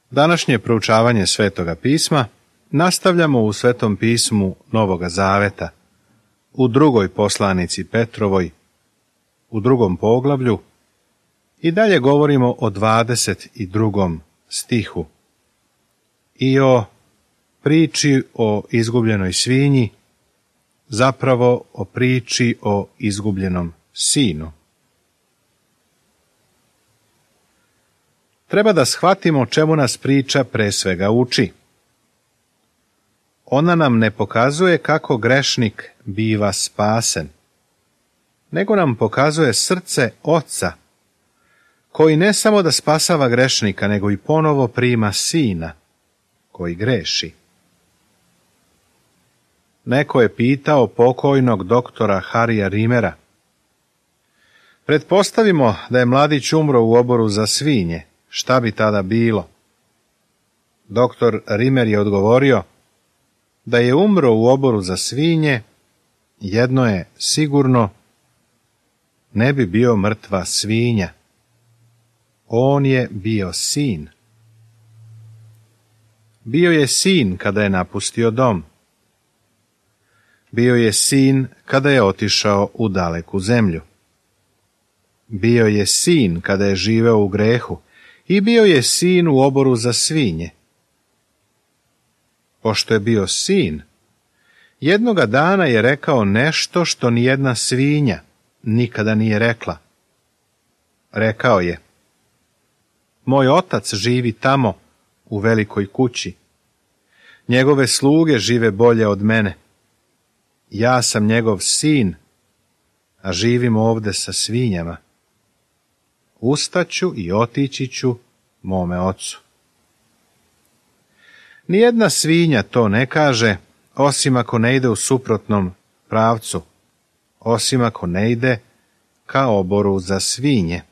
Današnje proučavanje Svetoga pisma nastavljamo u Svetom pismu Novoga Zaveta, u drugoj poslanici Petrovoj, u drugom poglavlju, i dalje govorimo o 22. stihu i o priči o izgubljenoj svinji, zapravo o priči o izgubljenom sinu. Treba da shvatimo čemu nas priča pre svega uči. Ona nam ne pokazuje kako grešnik biva spasen, nego nam pokazuje srce Oca, koji ne samo da spasava grešnika, nego i ponovo prima sina, koji greši. Neko je pitao pokojnog doktora Harija Rimera: pretpostavimo da je mladić umro u oboru za svinje, šta bi tada bilo? Doktor Rimer je odgovorio: da je umro u oboru za svinje, jedno je sigurno, ne bi bio mrtva svinja. On je bio sin. Bio je sin kada je napustio dom. Bio je sin kada je otišao u daleku zemlju. Bio je sin kada je živeo u grehu i bio je sin u oboru za svinje. Pošto je bio sin, jednoga dana je rekao nešto što nijedna svinja nikada nije rekla. Rekao je: moj otac živi tamo u velikoj kući. Njegove sluge žive bolje od mene. Ja sam njegov sin, a živim ovde sa svinjama. Ustaću i otići ću mome ocu. Nijedna svinja to ne kaže, osim ako ne ide u suprotnom pravcu, osim ako ne ide ka oboru za svinje.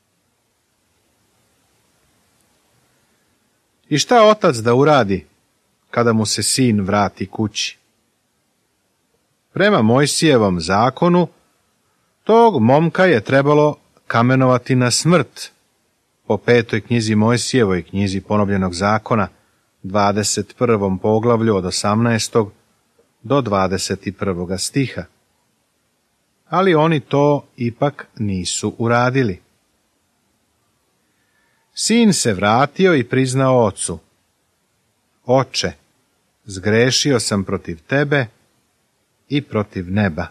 I šta otac da uradi kada mu se sin vrati kući? Prema Mojsijevom zakonu, tog momka je trebalo kamenovati na smrt, po 5. knjizi Mojsijevoj, knjizi ponovljenog zakona, 21. poglavlju od 18. do 21. stiha. Ali oni to ipak nisu uradili. Sin se vratio i priznao ocu: oče, zgrešio sam protiv tebe i protiv neba.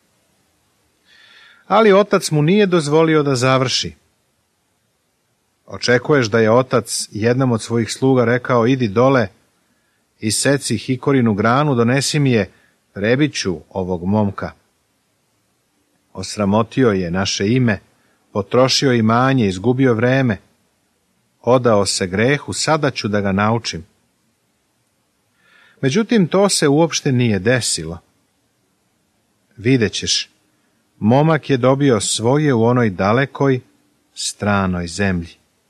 Ali otac mu nije dozvolio da završi. Očekuješ da je otac jednom od svojih sluga rekao: idi dole, iseci hikorinu granu, donesi mi je, prebiću ovog momka. Osramotio je naše ime, potrošio imanje, izgubio vreme, odao se grehu, sada ću da ga naučim. Međutim, to se uopšte nije desilo. Vidjet ćeš, momak je dobio svoje u onoj dalekoj, stranoj zemlji.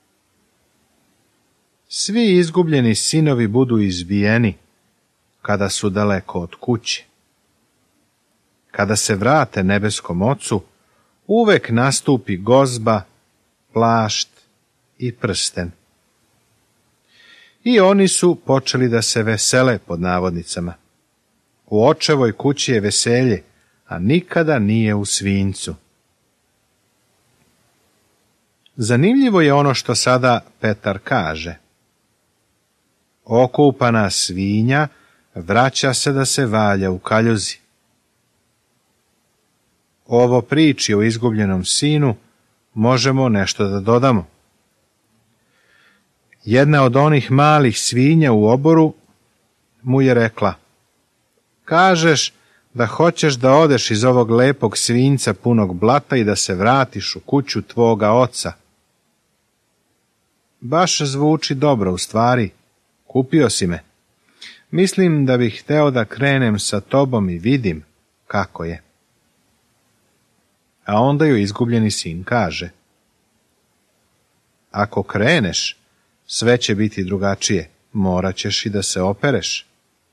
Svi izgubljeni sinovi budu izbijeni kada su daleko od kuće. Kada se vrate nebeskom Ocu, uvek nastupi gozba, plašt i prsten. I oni su počeli da se vesele, pod navodnicama. U očevoj kući je veselje, a nikada nije u svinjcu. Zanimljivo je ono što sada Petar kaže. Okupana svinja vraća se da se valja u kaljuzi. Ovo priči o izgubljenom sinu možemo nešto da dodamo. Jedna od onih malih svinja u oboru mu je rekla: kažeš da hoćeš da odeš iz ovog lepog svinjca punog blata i da se vratiš u kuću tvoga oca. Baš zvuči dobro, u stvari. Kupio si me. Mislim da bih hteo da krenem sa tobom i vidim kako je. A onda joj izgubljeni sin kaže: ako kreneš, sve će biti drugačije, morat ćeš i da se opereš.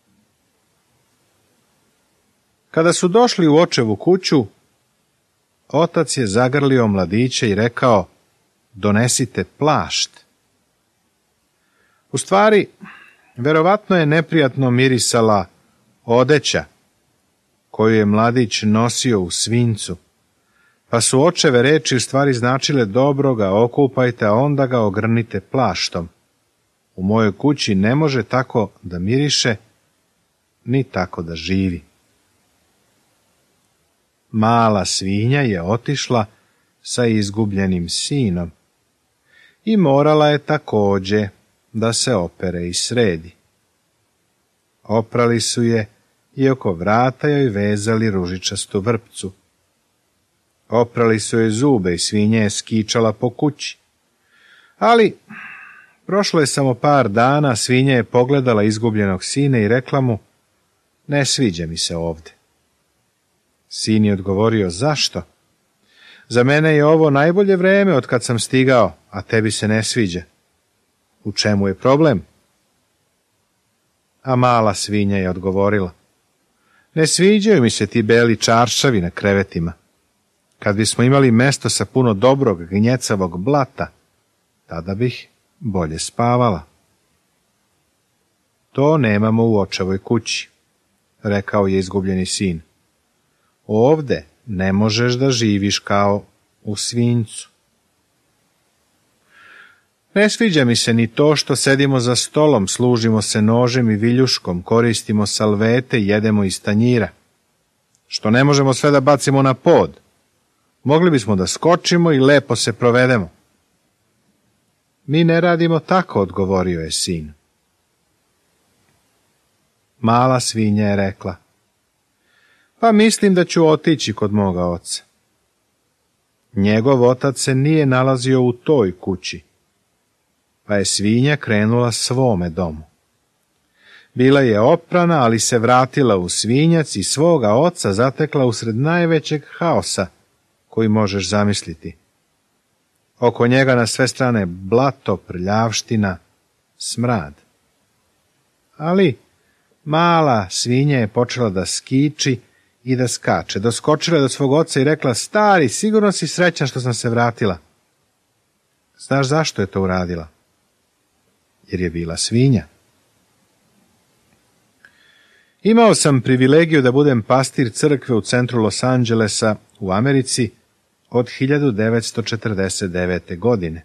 Kada su došli u očevu kuću, otac je zagrlio mladiće i rekao: donesite plašt. U stvari, verovatno je neprijatno mirisala odeća koju je mladić nosio u svinjcu, pa su očeve reči u stvari značile dobro ga okupajte, a onda ga ogrnite plaštom. U mojoj kući ne može tako da miriše, ni tako da živi. Mala svinja je otišla sa izgubljenim sinom i morala je takođe da se opere i sredi. Oprali su je i oko vrata joj vezali ružičastu vrpcu. Oprali su joj zube i svinja je skičala po kući. Ali prošlo je samo par dana, svinja je pogledala izgubljenog sina i rekla mu, ne sviđa mi se ovde. Sin je odgovorio, zašto? Za mene je ovo najbolje vreme od kad sam stigao, a tebi se ne sviđa. U čemu je problem? A mala svinja je odgovorila, ne sviđaju mi se ti beli čaršavi na krevetima. Kad bismo imali mesto sa puno dobrog gnjecavog blata, tada bih bolje spavala. To nemamo u očevoj kući, rekao je izgubljeni sin. Ovde ne možeš da živiš kao u svinjcu. Ne sviđa mi se ni to što sedimo za stolom, služimo se nožem i viljuškom, koristimo salvete i jedemo iz tanjira. Što ne možemo sve da bacimo na pod. Mogli bismo da skočimo i lepo se provedemo. Mi ne radimo tako, odgovorio je sin. Mala svinja je rekla, pa mislim da ću otići kod moga oca. Njegov otac se nije nalazio u toj kući, pa je svinja krenula svome domu. Bila je oprana, ali se vratila u svinjac i svoga oca zatekla usred najvećeg haosa koji možeš zamisliti. Oko njega na sve strane blato, prljavština, smrad. Ali mala svinja je počela da skiči i da skače. Doskočila je do svog oca i rekla, stari, sigurno si srećan što sam se vratila. Znaš zašto je to uradila? Jer je bila svinja. Imao sam privilegiju da budem pastir crkve u centru Los Angelesa u Americi od 1949. godine.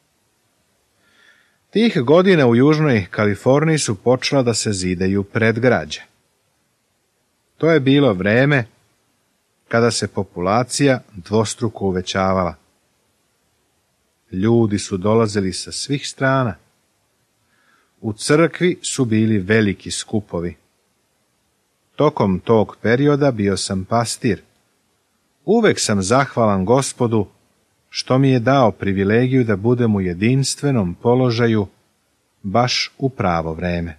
Tih godina u Južnoj Kaliforniji su počela da se zidaju predgrađa. To je bilo vreme kada se populacija dvostruko uvećavala. Ljudi su dolazili sa svih strana. U crkvi su bili veliki skupovi. Tokom tog perioda bio sam pastir. Uvek sam zahvalan Gospodu što mi je dao privilegiju da budem u jedinstvenom položaju baš u pravo vreme.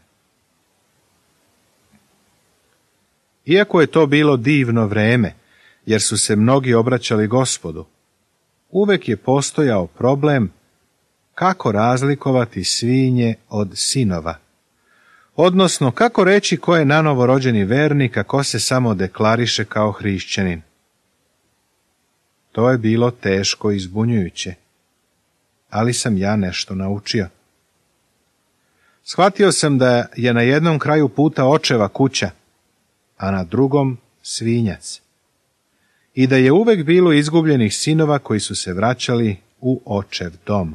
Iako je to bilo divno vreme, jer su se mnogi obraćali Gospodu, uvek je postojao problem kako razlikovati svinje od sinova, odnosno kako reći ko je nanovo rođeni vernik, a ko se samo deklariše kao hrišćanin. To je bilo teško i zbunjujuće, ali sam ja nešto naučio. Shvatio sam da je na jednom kraju puta očeva kuća, a na drugom svinjac, i da je uvek bilo izgubljenih sinova koji su se vraćali u očev dom.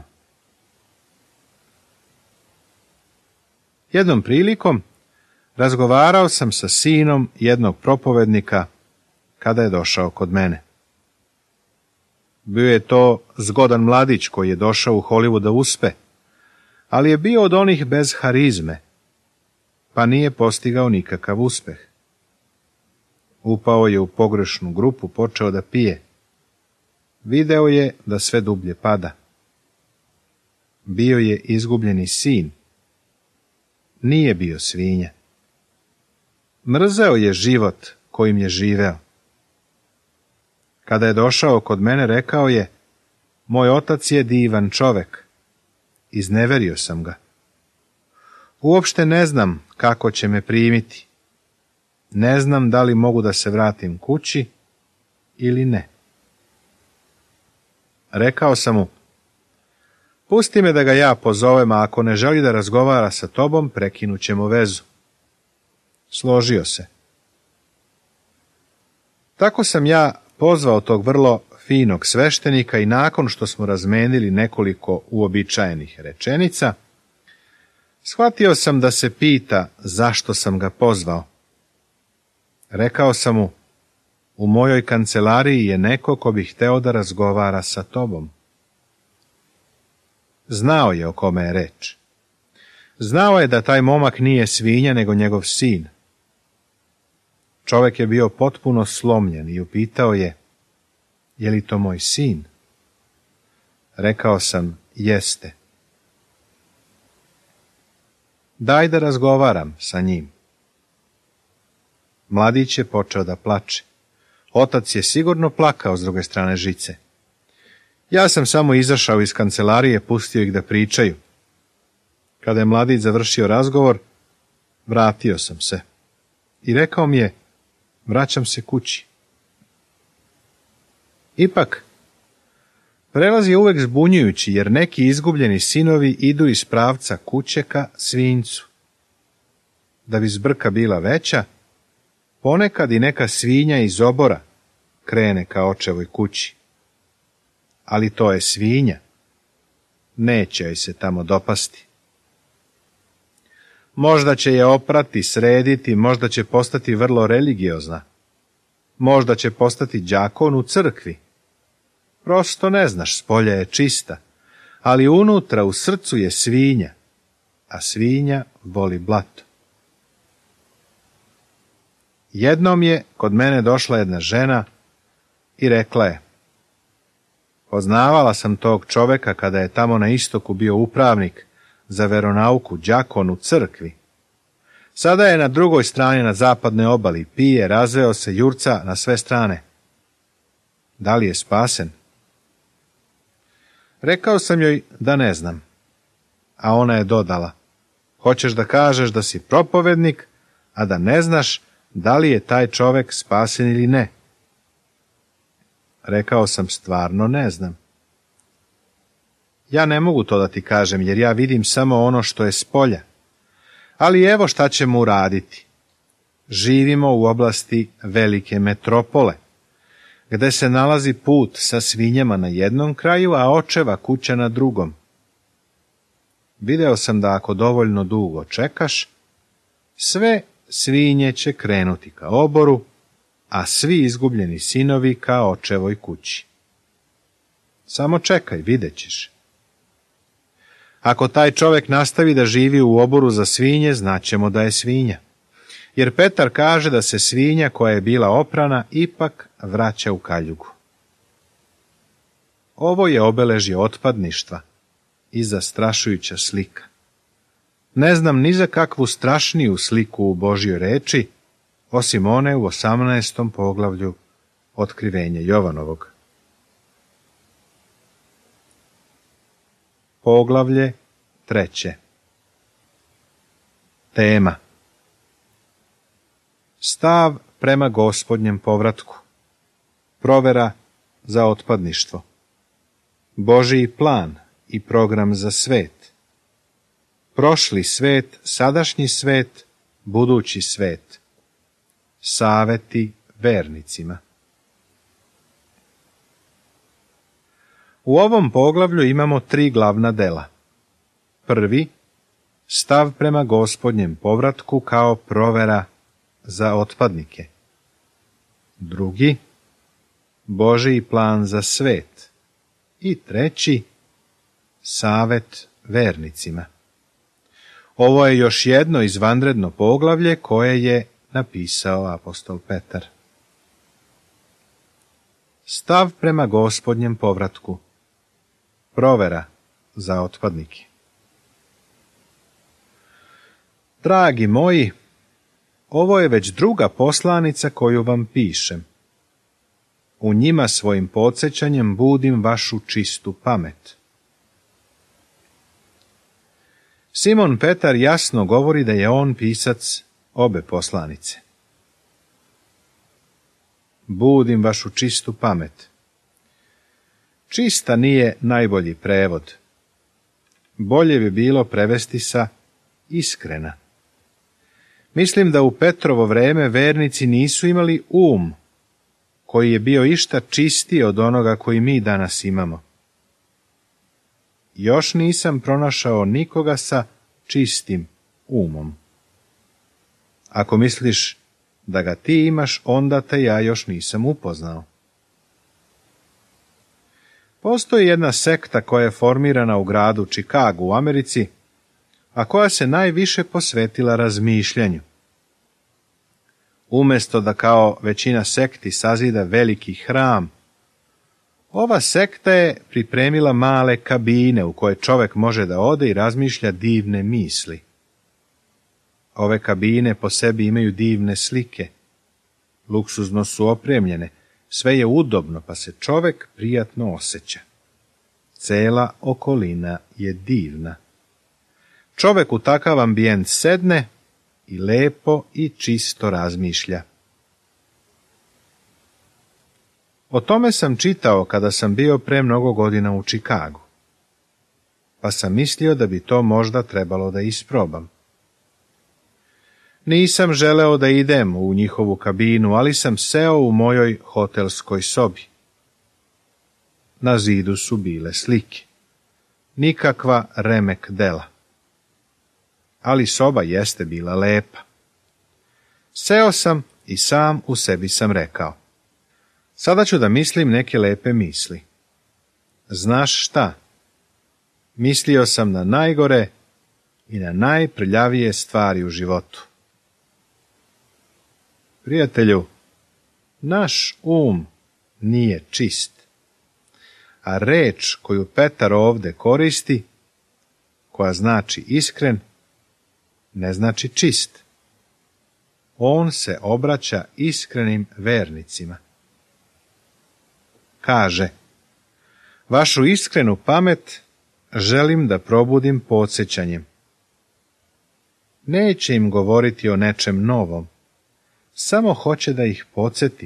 Jednom prilikom razgovarao sam sa sinom jednog propovednika kada je došao kod mene. Bio je to zgodan mladić koji je došao u Hollywood da uspe, ali je bio od onih bez harizme, pa nije postigao nikakav uspeh. Upao je u pogrešnu grupu, počeo da pije. Video je da sve dublje pada. Bio je izgubljeni sin. Nije bio svinja. Mrzeo je život kojim je živeo. Kada je došao kod mene, rekao je, moj otac je divan čovek. Izneverio sam ga. Uopšte ne znam kako će me primiti. Ne znam da li mogu da se vratim kući ili ne. Rekao sam mu, Pusti me da ga ja pozovem, a ako ne želi da razgovara sa tobom, prekinut ćemo vezu. Složio se. Tako sam ja pozvao tog vrlo finog sveštenika i nakon što smo razmenili nekoliko uobičajenih rečenica, shvatio sam da se pita zašto sam ga pozvao. Rekao sam mu, u mojoj kancelariji je neko ko bi hteo da razgovara sa tobom. Znao je o kome je reč. Znao je da taj momak nije svinja, nego njegov sin. Čovek je bio potpuno slomljen i upitao je li to moj sin? Rekao sam, jeste. Daj da razgovaram sa njim. Mladić je počeo da plače. Otac je sigurno plakao s druge strane žice. Ja sam samo izašao iz kancelarije, pustio ih da pričaju. Kada je mladić završio razgovor, vratio sam se i rekao mi je, vraćam se kući. Ipak, prelaz je uvek zbunjujući, jer neki izgubljeni sinovi idu iz pravca kuće ka svinjcu. Da bi zbrka bila veća, ponekad i neka svinja iz obora krene ka očevoj kući. Ali to je svinja. Neće joj se tamo dopasti. Možda će je oprati, srediti, možda će postati vrlo religiozna. Možda će postati đakon u crkvi. Prosto ne znaš, spolja je čista, ali unutra u srcu je svinja, a svinja voli blato. Jednom je kod mene došla jedna žena i rekla je, poznavala sam tog čoveka kada je tamo na istoku bio upravnik za veronauku, đakon u crkvi. Sada je na drugoj strani na zapadnoj obali, pije, razveo se, jurca na sve strane. Da li je spasen? Rekao sam joj da ne znam, a ona je dodala, hoćeš da kažeš da si propovednik, a da ne znaš da li je taj čovek spasen ili ne? Rekao sam, stvarno ne znam. Ja ne mogu to da ti kažem, jer ja vidim samo ono što je spolja. Ali evo šta ćemo uraditi. Živimo u oblasti velike metropole, gde se nalazi put sa svinjama na jednom kraju, a očeva kuća na drugom. Video sam da ako dovoljno dugo čekaš, sve svinje će krenuti ka oboru, a svi izgubljeni sinovi ka očevoj kući. Samo čekaj, vidjet ćeš. Ako taj čovek nastavi da živi u oboru za svinje, znaćemo da je svinja. Jer Petar kaže da se svinja koja je bila oprana ipak vraća u kaljugu. Ovo je obeležje otpadništva i zastrašujuća slika. Ne znam ni za kakvu strašniju sliku u Božjoj reči, osim one u 18. poglavlju Otkrivenja Jovanovog. Poglavlje 3. Tema: stav prema Gospodnjem povratku. Provera za otpadništvo. Božji plan i program za svet. Prošli svet, sadašnji svet, budući svet. Saveti vernicima. U ovom poglavlju imamo 3 glavna dela. Prvi, stav prema Gospodnjem povratku kao provera za otpadnike. Drugi, Božji plan za svet. I treći, savet vernicima. Ovo je još jedno izvanredno poglavlje koje je napisao apostol Petar. Stav prema Gospodnjem povratku. Provera za otpadnike. Dragi moji, ovo je već druga poslanica koju vam pišem. U njima svojim podsjećanjem budim vašu čistu pamet. Simon Petar jasno govori da je on pisac obe poslanice. Budim vašu čistu pamet. Čista nije najbolji prevod. bolje bi bilo prevesti sa iskrena. Mislim da u Petrovo vreme vernici nisu imali koji je bio išta čistiji od onoga koji mi danas imamo. Još nisam pronašao nikoga sa čistim umom. Ako misliš da ga ti imaš, onda te ja još nisam upoznao. Postoji jedna sekta koja je formirana u gradu Chicagu u Americi, a koja se najviše posvetila razmišljanju. Umjesto da kao većina sekti sazida veliki hram, ova sekta je pripremila male kabine u koje čovjek može da ode i razmišlja divne misli. Ove kabine po sebi imaju divne slike. Luksuzno su opremljene, sve je udobno pa se čovjek prijatno osjeća. Cela okolina je divna. Čovjek u takav ambijent sedne i lepo i čisto razmišlja. O tome sam čitao kada sam bio pre mnogo godina u Chicagu, pa sam mislio da bi to možda trebalo da isprobam. Nisam želeo da idem u njihovu kabinu, ali sam seo u mojoj hotelskoj sobi. Na zidu su bile slike. Nikakva remek dela. Ali soba jeste bila lepa. Seo sam i sam u sebi sam rekao: sada ću da mislim neke lepe misli. Znaš šta? Mislio sam na najgore i na najprljavije stvari u životu. Prijatelju, naš nije čist, a reč koju Petar ovde koristi, koja znači iskren, ne znači čist. On se obraća iskrenim vernicima. Kaže: vašu iskrenu pamet želim da probudim podsjećanjem. Neće im govoriti o nečem novom, samo hoće da ih podsjeti.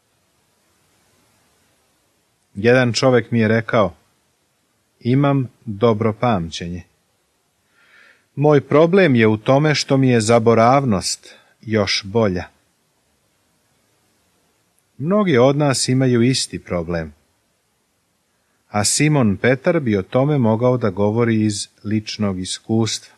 Jedan čovjek mi je rekao: imam dobro pamćenje. Moj problem je u tome što mi je zaboravnost još bolja. Mnogi od nas imaju isti problem, a Simon Petar bi o tome mogao da govori iz ličnog iskustva.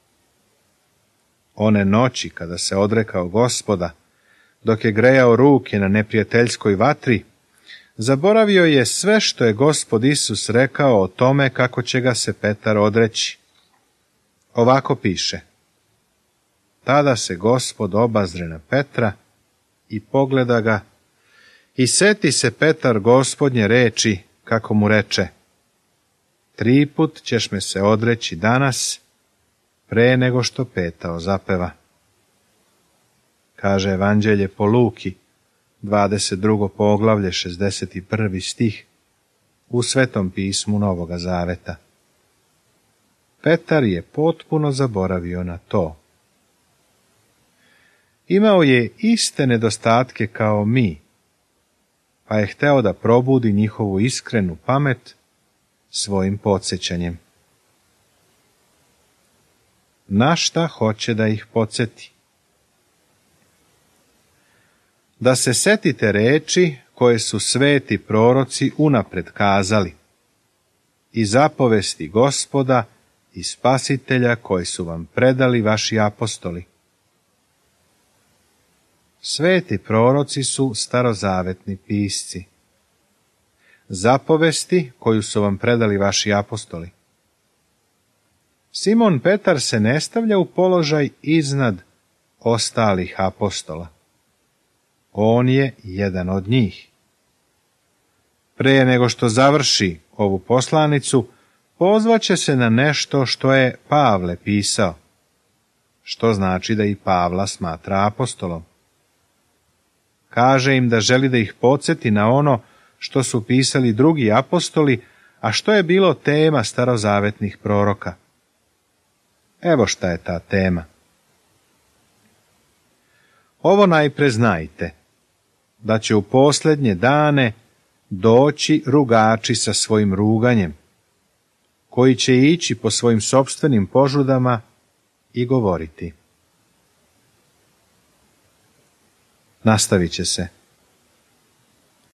One noći kada se odrekao Gospoda, dok je grejao ruke na neprijateljskoj vatri, zaboravio je sve što je Gospod Isus rekao o tome kako će ga se Petar odreći. Ovako piše: tada se Gospod obazre na Petra i pogleda ga, i seti se Petar Gospodnje reči, kako mu reče: 3 put ćeš me se odreći danas, pre nego što petao zapeva. Kaže Evanđelje po Luki, 22. poglavlje, 61. stih, u Svetom pismu Novoga Zaveta. Petar je potpuno zaboravio na to. Imao je iste nedostatke kao mi, pa je hteo da probudi njihovu iskrenu pamet svojim podsjećanjem. Na šta hoće da ih podsjeti? Da se setite reči koje su sveti proroci unapred kazali i zapovesti Gospoda i Spasitelja koje su vam predali vaši apostoli. Sveti proroci su starozavetni pisci. Zapovesti koju su vam predali vaši apostoli. Simon Petar se ne stavlja u položaj iznad ostalih apostola. On je jedan od njih. Pre nego što završi ovu poslanicu, pozvaće se na nešto što je Pavle pisao, što znači da i Pavla smatra apostolom. Kaže im da želi da ih podsjeti na ono što su pisali drugi apostoli, a što je bilo tema starozavetnih proroka. Evo šta je ta tema. Ovo najpre znajte, da će u posljednje dane doći rugači sa svojim ruganjem, koji će ići po svojim sopstvenim požudama i govoriti. Nastavit će se.